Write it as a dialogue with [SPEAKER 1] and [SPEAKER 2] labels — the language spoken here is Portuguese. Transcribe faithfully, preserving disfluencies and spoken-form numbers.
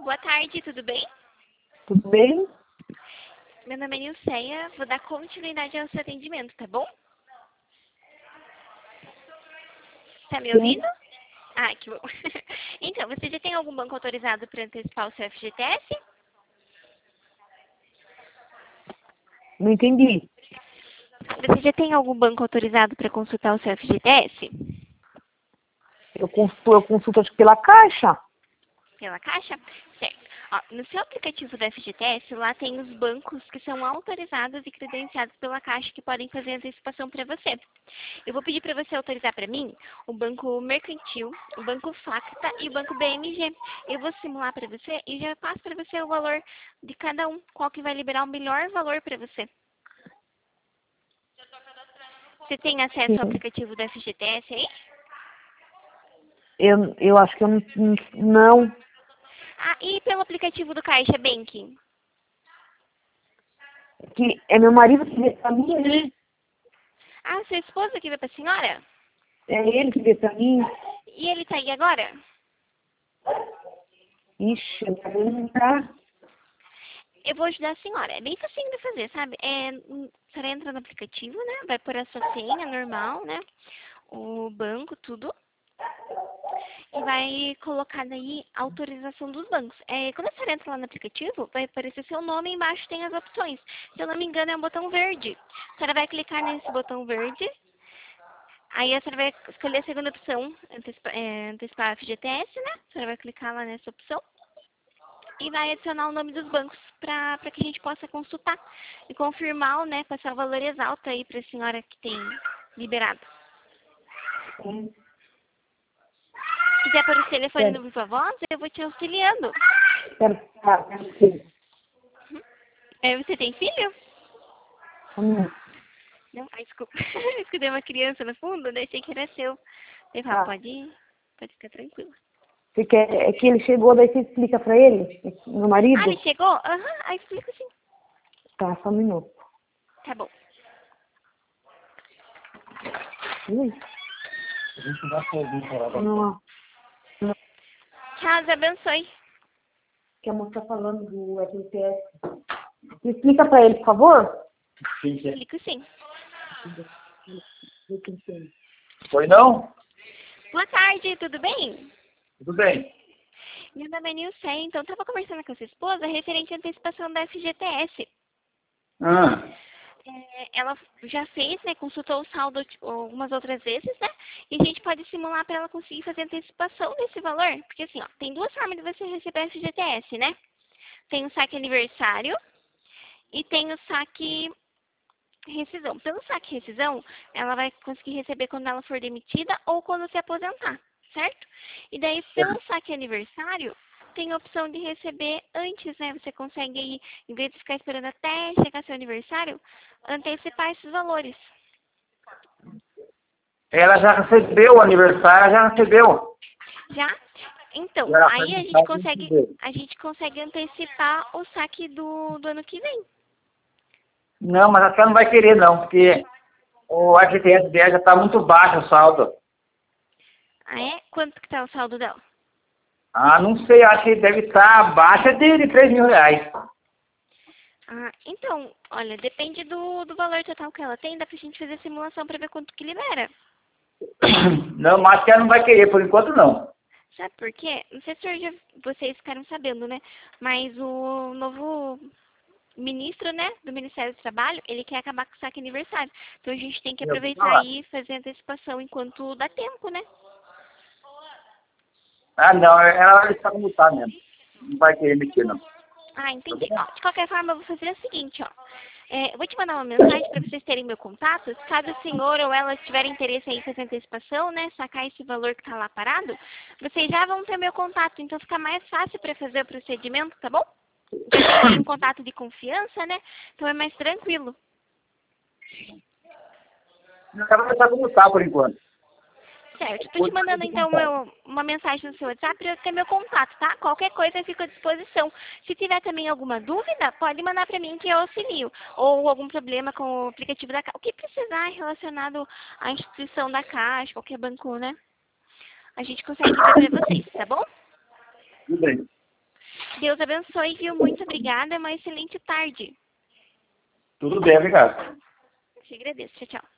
[SPEAKER 1] Boa tarde, tudo bem?
[SPEAKER 2] Tudo bem?
[SPEAKER 1] Meu nome é Nilceia, vou dar continuidade ao seu atendimento, tá bom? Tá me ouvindo?
[SPEAKER 2] Sim.
[SPEAKER 1] Ah, que bom. Então, você já tem algum banco autorizado para antecipar o seu F G T S?
[SPEAKER 2] Não entendi.
[SPEAKER 1] Você já tem algum banco autorizado para consultar o seu F G T S?
[SPEAKER 2] Eu consulto, eu consulto acho que pela Caixa.
[SPEAKER 1] Pela Caixa? Certo. Ó, no seu aplicativo do F G T S, lá tem os bancos que são autorizados e credenciados pela Caixa que podem fazer antecipação para você. Eu vou pedir para você autorizar para mim o Banco Mercantil, o Banco Facta e o Banco B M G. Eu vou simular para você e já passo para você o valor de cada um, qual que vai liberar o melhor valor para você. Você tem acesso ao
[SPEAKER 2] Sim.
[SPEAKER 1] aplicativo do F G T S aí?
[SPEAKER 2] Eu, eu acho que eu não. Não.
[SPEAKER 1] Ah, e pelo aplicativo do Caixa Banking?
[SPEAKER 2] Que é meu marido que vê pra mim, né?
[SPEAKER 1] Ah, sua esposa que veio para a senhora?
[SPEAKER 2] É ele que vê pra mim.
[SPEAKER 1] E ele tá aí agora?
[SPEAKER 2] Ixi, ele não tá.
[SPEAKER 1] Eu vou ajudar a senhora. É bem facinho de fazer, sabe? É, hum, a senhora entra no aplicativo, né? Vai pôr a sua senha normal, né? O banco, tudo. E vai colocar daí a autorização dos bancos. É, quando a senhora entra lá no aplicativo, vai aparecer seu nome e embaixo tem as opções. Se eu não me engano, é um botão verde. A senhora vai clicar nesse botão verde. Aí a senhora vai escolher a segunda opção, antecipa, é, antecipar a F G T S, né? A senhora vai clicar lá nessa opção. E vai adicionar o nome dos bancos para que a gente possa consultar e confirmar, né, passar o valor exato aí para a senhora que tem liberado.
[SPEAKER 2] Sim.
[SPEAKER 1] Se quiser pôr o telefone
[SPEAKER 2] Quero,
[SPEAKER 1] no viva voz, eu vou te auxiliando.
[SPEAKER 2] quero, ah, quero sim.
[SPEAKER 1] É, você tem filho?
[SPEAKER 2] Hum,
[SPEAKER 1] Não? Ai, desculpa. Escutei uma criança no fundo, né? Achei que era seu. Eu falo,
[SPEAKER 2] tá.
[SPEAKER 1] pode ir, pode ficar tranquila.
[SPEAKER 2] Você quer, é que ele chegou, daí você explica pra ele? Meu
[SPEAKER 1] Ah, ele
[SPEAKER 2] marido?
[SPEAKER 1] chegou? Aham, aí explica sim.
[SPEAKER 2] Tá, só um minuto.
[SPEAKER 1] Tá bom.
[SPEAKER 2] Ui. Não, não.
[SPEAKER 1] Tchau, Deus abençoe.
[SPEAKER 2] Que a moça tá falando do F G T S. Explica pra ele, por favor.
[SPEAKER 1] Explico sim.
[SPEAKER 3] Foi não?
[SPEAKER 1] Boa tarde, tudo bem?
[SPEAKER 3] Tudo bem.
[SPEAKER 1] Meu nome é Nilce, então estava conversando com a sua esposa referente à antecipação da F G T S.
[SPEAKER 3] Ah,
[SPEAKER 1] É, ela já fez, né, consultou o saldo tipo, algumas outras vezes, né, e a gente pode simular para ela conseguir fazer antecipação desse valor, porque assim, ó, tem duas formas de você receber F G T S, né? Tem o saque aniversário e tem o saque rescisão. Pelo saque rescisão, ela vai conseguir receber quando ela for demitida ou quando se aposentar, certo? E daí, pelo saque aniversário, tem a opção de receber antes, né? Você consegue aí, em vez de ficar esperando até chegar seu aniversário, antecipar esses valores.
[SPEAKER 3] ela já recebeu o aniversário, já recebeu.
[SPEAKER 1] Já? Então,
[SPEAKER 3] E ela foi
[SPEAKER 1] aí a gente
[SPEAKER 3] montar o
[SPEAKER 1] consegue,
[SPEAKER 3] dele.
[SPEAKER 1] a gente consegue antecipar o saque do, do ano que vem.
[SPEAKER 3] Não, mas até não vai querer não, porque o F G T S dela já está muito baixo o saldo.
[SPEAKER 1] Ah, é? Quanto que tá o saldo dela?
[SPEAKER 3] Ah, não sei, acho que deve estar abaixo de, de três mil reais.
[SPEAKER 1] Ah, então, olha, depende do, do valor total que ela tem, dá pra gente fazer a simulação pra ver quanto que libera.
[SPEAKER 3] Não, mas acho que ela não vai querer, por enquanto não.
[SPEAKER 1] Sabe por quê? Não sei se hoje vocês ficaram sabendo, né? Mas o novo ministro, né, do Ministério do Trabalho, ele quer acabar com o saque aniversário. Então a gente tem que
[SPEAKER 3] Eu vou
[SPEAKER 1] aproveitar
[SPEAKER 3] falar.
[SPEAKER 1] e fazer antecipação enquanto dá tempo, né?
[SPEAKER 3] Ah, não, ela vai estar como tá mesmo. Não vai querer mexer, não.
[SPEAKER 1] Ah,
[SPEAKER 3] Tá
[SPEAKER 1] entendi.
[SPEAKER 3] bom?
[SPEAKER 1] Ó, de qualquer forma, eu vou fazer o seguinte, ó. É, eu vou te mandar uma mensagem para vocês terem meu contato. Se caso o senhor ou ela tiver interesse em fazer antecipação, né, sacar esse valor que está lá parado, vocês já vão ter meu contato. Então fica mais fácil para fazer o procedimento, tá bom? Já tem um contato de confiança, né? Então é mais tranquilo.
[SPEAKER 3] Ela vai estar como tá, por enquanto.
[SPEAKER 1] Certo. Estou te
[SPEAKER 3] Por
[SPEAKER 1] mandando então meu, uma mensagem no seu WhatsApp para ter meu contato, tá? Qualquer coisa eu fico à disposição. Se tiver também alguma dúvida, pode mandar para mim que eu auxilio. Ou algum problema com o aplicativo da Caixa. O que precisar relacionado à instituição da Caixa, qualquer banco, né? A gente consegue ver para vocês, tá bom?
[SPEAKER 3] Tudo bem.
[SPEAKER 1] Deus abençoe, viu? Muito obrigada, uma excelente tarde.
[SPEAKER 3] Tudo bem, obrigado.
[SPEAKER 1] Te agradeço. Tchau, tchau.